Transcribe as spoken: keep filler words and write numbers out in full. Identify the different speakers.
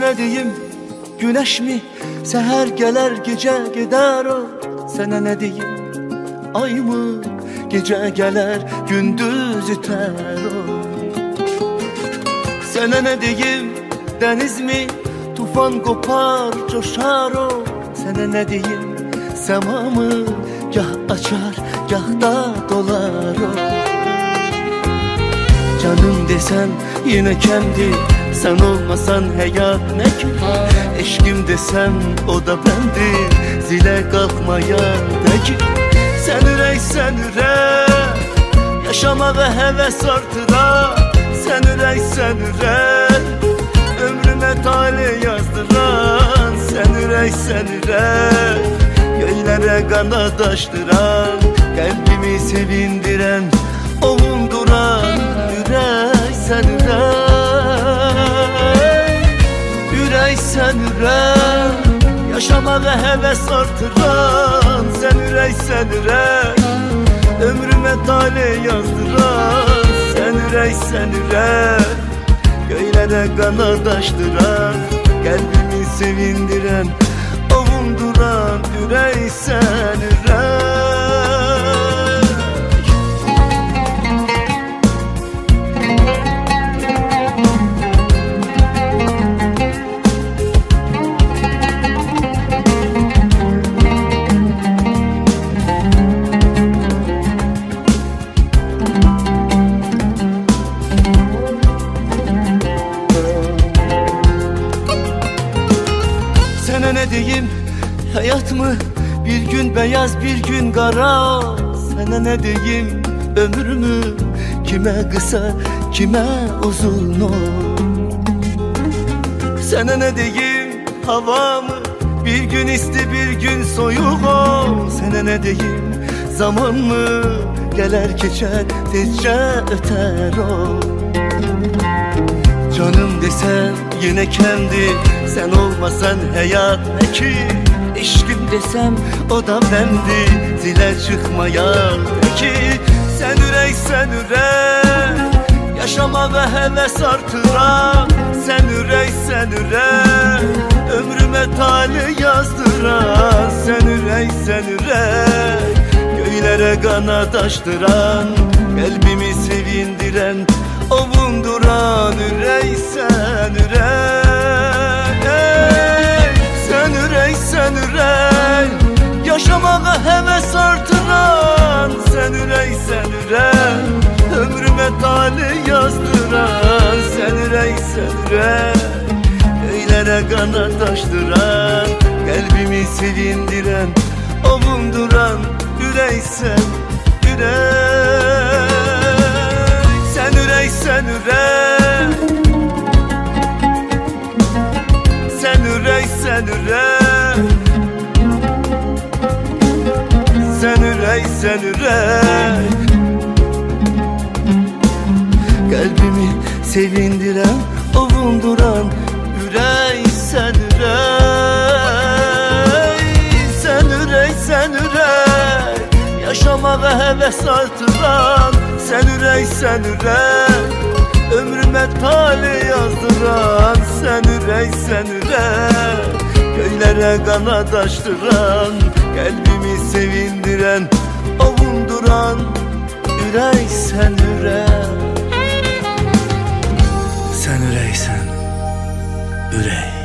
Speaker 1: ne diyeyim, güneş mi seher geler gece gider o. Sana ne diyeyim, ay mı gece geler gündüz iter o. Sana ne diyeyim, deniz mi tufan kopar coşar o. Sana ne diyeyim, sema mı gah açar gah da dolar o. Canım desen yine kendi, sen olmasan hayat ne ki? Eşkim desem o da bendi, zile kalkmaya de ki. Sen ürey sen ürey, yaşama ve heves artırar. Sen ürey sen ürey, ömrüme talih yazdıran. Sen ürey sen ürey, göylere kanat açtıran. Kalbimi sevindiren, ovunduran. Ürey sen ürey, ürey sen ürey, yaşama ve heves artıran. Sen ürey sen ürey, ömrüme talih yazdıran. Sen ürey sen ürey, göylere kanat açtıran. Kalbimi sevindiren, ovunduran. Ürey sen ürey. Sana ne diyeyim, hayat mı bir gün beyaz bir gün kara. Sana ne diyeyim, ömür mü kime kısa kime uzun o. Sana ne diyeyim, hava mı bir gün isti bir gün soğuk o. Sana ne diyeyim, zaman mı gelir geçer tezce öter o. Canım desen yine kendi, sen olmasan hayat ne ki? Eşkim desem o da bendi, zile çıkmaya de ki. Sen ürey sen ürey, yaşama ve heves artıran. Sen ürey sen ürey, ömrüme talih yazdıran. Sen ürey sen ürey, göylere kanat açtıran. Kalbimi sevindiren, ovunduran. Ürey sen ürey, sen ürey sen ürey, yaşama ve heves artıran. Sen ürey sen ürey, ömrüme talih yazdıran. Sen ürey sen ürey, göylere kanat açtıran. Kalbimi sevindiren, ovunduran. Ürey sen ürey, sen ürey sen ürey, sen ürey sen ürey, sen ürey sen ürey. Kalbimi sevindiren, ovunduran. Ürey sen ürey, sen ürey sen ürey, yaşama ve heves artıran. Sen ürey sen ürey, ömrüme talih yazdıran. Sen ürey sen ürey, göylere kanat açtıran. Kalbimi sevindiren, ovunduran. Ürey sen ürey, sen ürey sen ürey.